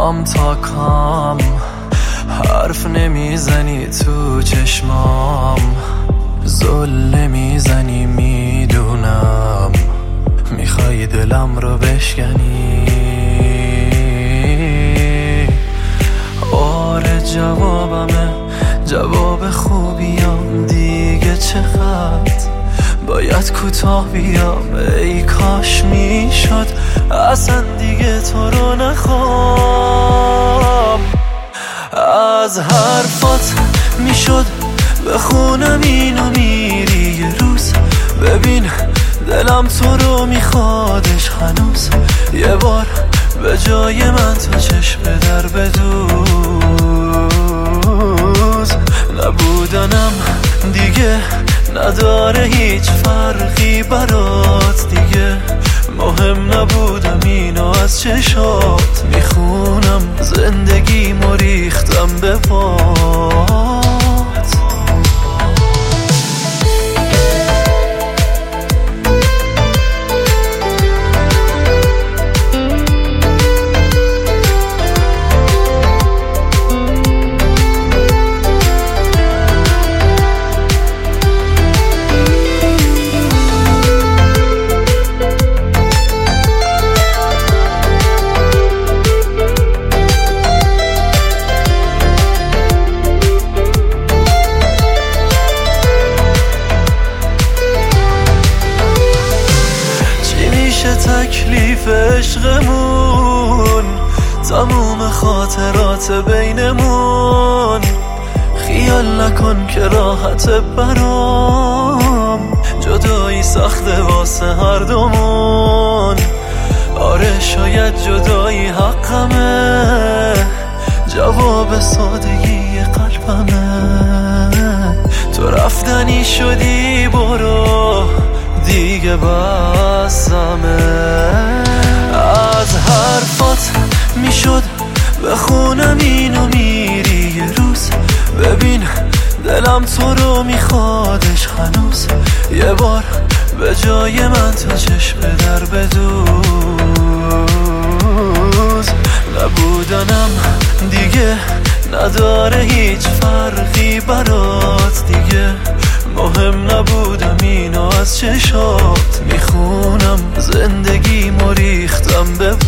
کام تا کام حرف نمیزنی تو چشمام، زل نمیزنی میدونم، میخوای دلم رو بشکنی. آره جوابمه، جواب خوبیم، دیگه چقدر باید کوتاه بیام. ای کاش میشد اصلا دیگه تو رو نخوام. از حرفات میشد بخونم اینو میری یه روز، ببین دلم تو رو میخوادش هنوز. یه بار به جای من تو چشم در بدوز. نبودنم دیگه نداره هیچ فرقی برات، دیگه مهم نبودم اینو از چشات میخونم. زندگیمو ریختم به پات. تکلیف عشقمون، تموم خاطرات بینمون. خیال نکن که راحت برام، جدایی سخته واسه هر دومون. آره شاید جدایی حقمه، جواب سادگی قلبمه. تو رفتنی شدی برو دیگه بسمه. از حرفات میشد بخونم اینو میری یه روز، ببین دلم تو رو میخوادش هنوز. یه بار به جای من تو چشم در بدوز. نبودنم دیگه نداره هیچ فرقی برات، دیگه مهم نبودم اینو از چشات میخونم. زندگیمو ریختم به